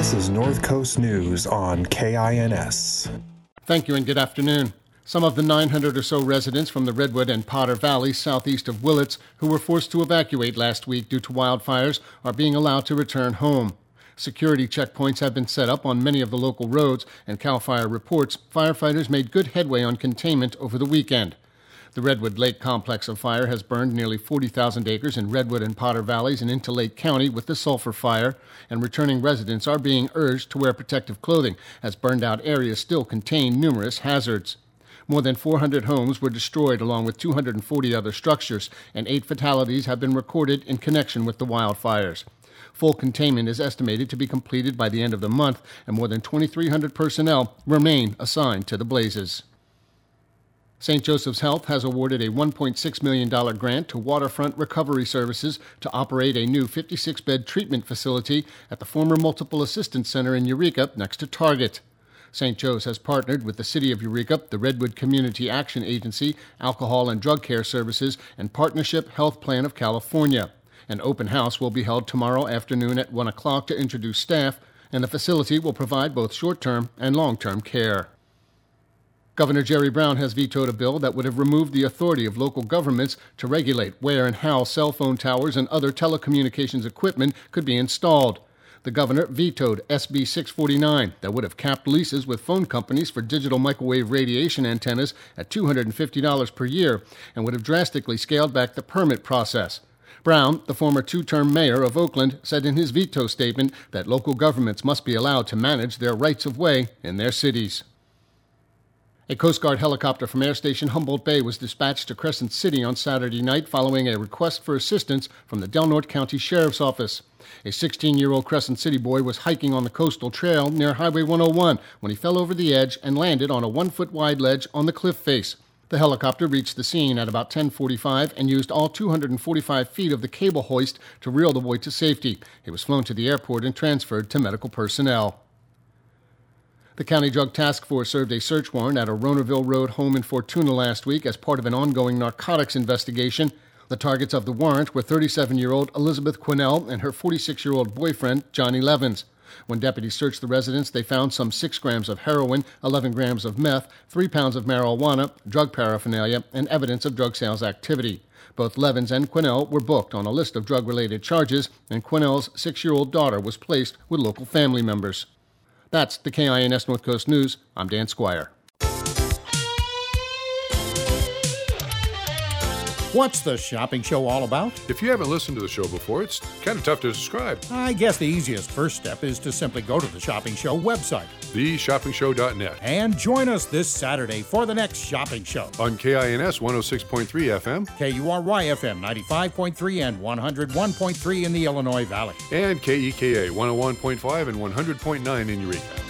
This is North Coast News on KINS. Thank you and good afternoon. Some of the 900 or so residents from the Redwood and Potter Valleys southeast of Willits who were forced to evacuate last week due to wildfires are being allowed to return home. Security checkpoints have been set up on many of the local roads, and CAL FIRE reports firefighters made good headway on containment over the weekend. The Redwood Lake Complex of Fire has burned nearly 40,000 acres in Redwood and Potter Valleys and into Lake County with the sulfur fire, and returning residents are being urged to wear protective clothing, as burned-out areas still contain numerous hazards. More than 400 homes were destroyed along with 240 other structures, and 8 fatalities have been recorded in connection with the wildfires. Full containment is estimated to be completed by the end of the month, and more than 2,300 personnel remain assigned to the blazes. St. Joseph's Health has awarded a $1.6 million grant to Waterfront Recovery Services to operate a new 56-bed treatment facility at the former Multiple Assistance Center in Eureka next to Target. St. Joe's has partnered with the City of Eureka, the Redwood Community Action Agency, Alcohol and Drug Care Services, and Partnership Health Plan of California. An open house will be held tomorrow afternoon at 1 o'clock to introduce staff, and the facility will provide both short-term and long-term care. Governor Jerry Brown has vetoed a bill that would have removed the authority of local governments to regulate where and how cell phone towers and other telecommunications equipment could be installed. The governor vetoed SB 649 that would have capped leases with phone companies for digital microwave radiation antennas at $250 per year and would have drastically scaled back the permit process. Brown, the former 2-term mayor of Oakland, said in his veto statement that local governments must be allowed to manage their rights of way in their cities. A Coast Guard helicopter from Air Station Humboldt Bay was dispatched to Crescent City on Saturday night following a request for assistance from the Del Norte County Sheriff's Office. A 16-year-old Crescent City boy was hiking on the coastal trail near Highway 101 when he fell over the edge and landed on a 1-foot-wide ledge on the cliff face. The helicopter reached the scene at about 10:45 and used all 245 feet of the cable hoist to reel the boy to safety. He was flown to the airport and transferred to medical personnel. The County Drug Task Force served a search warrant at a Ronerville Road home in Fortuna last week as part of an ongoing narcotics investigation. The targets of the warrant were 37-year-old Elizabeth Quinnell and her 46-year-old boyfriend, Johnny Levins. When deputies searched the residence, they found some 6 grams of heroin, 11 grams of meth, 3 pounds of marijuana, drug paraphernalia, and evidence of drug sales activity. Both Levins and Quinnell were booked on a list of drug-related charges, and Quinnell's 6-year-old daughter was placed with local family members. That's the KINS North Coast News. I'm Dan Squire. What's the shopping show all about? If you haven't listened to the show before, it's kind of tough to describe. I guess the easiest first step is to simply go to the Shopping Show website. TheShoppingShow.net. And join us this Saturday for the next Shopping Show. On KINS 106.3 FM. KURY FM 95.3 and 101.3 in the Illinois Valley. And KEKA 101.5 and 100.9 in Eureka.